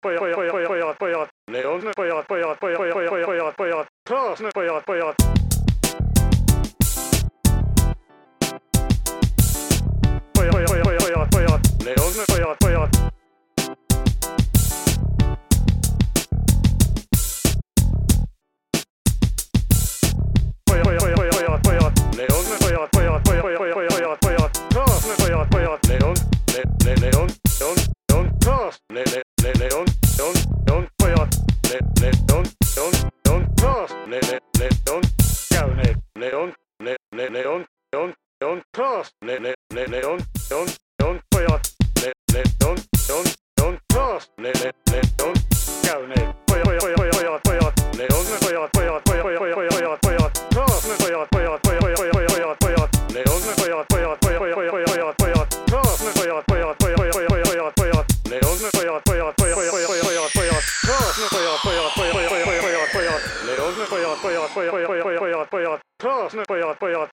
pojat, ne on pojat, taas ne pojat. Pojat, ne on pojat. Pojat, ne on pojat, taas ne pojat, ne on, taas ne on pojat, on taas ne on käyneet, ne on taas ne on pojat, on taas ne on käyneet, pojat, ne on pojat, taas ne pojat, ne on pojat, taas ne pojat, ne on pojat, taas ne pojat, ne on pojat, taas ne pojat.